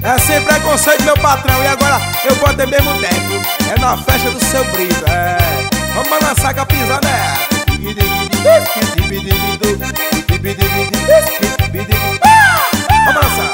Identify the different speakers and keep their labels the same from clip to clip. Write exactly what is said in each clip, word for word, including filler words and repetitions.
Speaker 1: É sem preconceito, meu patrão. E agora eu botei mesmo dentro. É na festa do seu Brito. É. Vamos balançar com a pisada. É. Vamos balançar.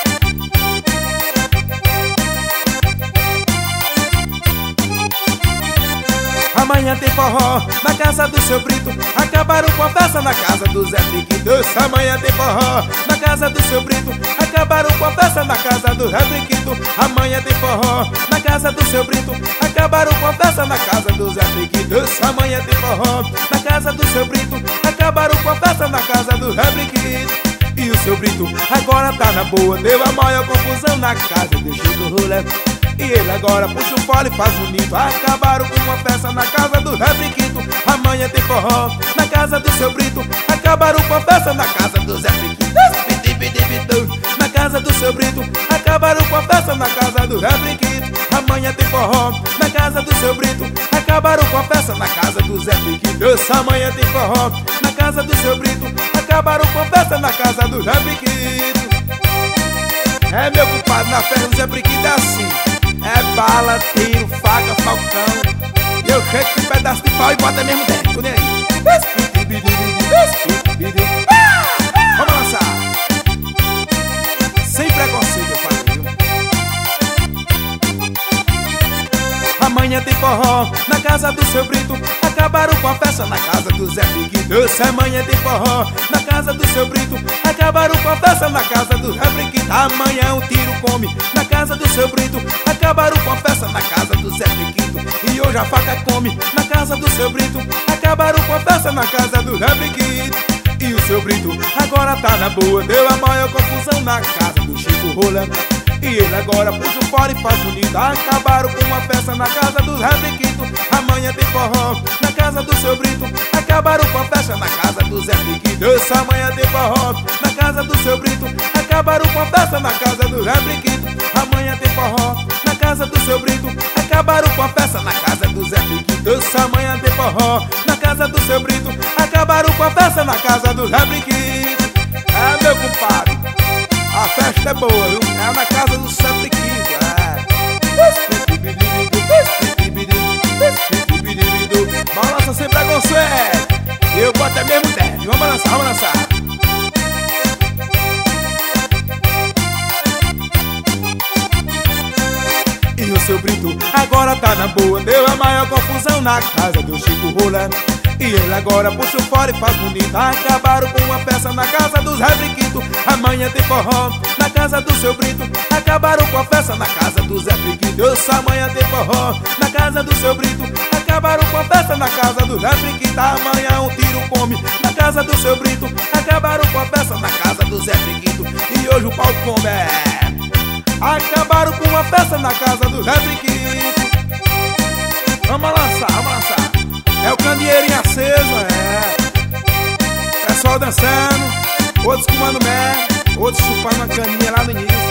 Speaker 1: Amanhã tem forró na casa do seu Brito. Acabaram com a festa na casa do Zé Friquito. Amanhã tem forró na casa do seu Brito. Acabaram com a festa na casa do Zé Friquito. Amanhã tem forró na casa do seu Brito. Acabaram com a festa na casa do Zé Friquito. Amanhã tem forró na casa do seu Brito. Acabaram com a festa na casa do Zé Friquito. E o seu Brito agora tá na boa. Deu a maior confusão na casa do Chico Rolé. E ele agora puxa o fole e faz bonito. Acabaram com uma festa na casa do Zé Friquito. Amanhã tem forró na casa do seu Brito. Acabaram com a festa na casa do Zé Friquito. Na casa do seu Brito. Acabaram com a festa na casa do Zé Friquito. Amanhã tem forró na casa do seu Brito. Acabaram com a festa na casa do Zé Friquito. Amanhã tem forró na casa do seu Brito. Acabaram com a festa na casa do Zé Friquito. É, meu compadre, na festa do Zé Friquito é assim. É bala, tiro, faca, falcão. E eu chego com um pedaço de pau e bota mesmo dentro, né? Vamos lançar. Sem preconceito, eu falo, viu? Amanhã tem forró na casa do seu Brito. Acabaram com a festa na casa do Zé Friquito. Amanhã tem forró na casa do seu Brito. Acabaram com a festa na casa do Zé Friquito. Amanhã um tiro come na casa do seu Brito. Acabaram com a festa na casa do Zé Friquito. E hoje a faca come na casa do seu Brito. Acabaram com a festa na casa do Zé Friquito. E o seu Brito agora tá na boa. Deu a maior confusão na casa do Chico Rolé. E ele agora puxa o fora e faz bonito. Acabaram com uma festa na casa do Zé Friquito. Amanhã tem forró na casa do seu Brito. Acabaram com a festa na casa do Zé Friquito. Amanhã tem forró na casa do seu Brito. Acabaram com a festa na casa do Zé Friquito. Amanhã tem forró na casa do seu Brito. Acabaram com a festa na casa do Zé Friquito. Amanhã tem forró na casa do seu Brito. Acabaram com a festa na casa do Zé Friquito. É, meu compadre, a festa é boa, viu? É na casa do Zé Friquito. É. Balança sem preconceito. Eu boto é mesmo dez. Vamos balançar, vamos lançar. E o seu Brito agora tá na boa. Deu a maior confusão na casa do Chico Rolé. E ele agora puxa o fora e faz bonito. Acabaram com uma peça na casa do Zé Friquito. Amanhã tem forró na casa do seu Brito. Acabaram com a festa na casa do Zé Friquito. Amanhã tem forró na casa do seu Brito. Acabaram com a festa na casa do Zé Friquito. Amanhã um tiro come na casa do seu Brito. Acabaram com a festa na casa do Zé Friquito. E hoje o pau come. Acabaram com uma festa na casa do Zé Friquito. Vamos lançar, vamos lançar. É o candeeirinho aceso, é. Pessoal dançando, outros comendo mel, outros chupando uma caninha lá no início.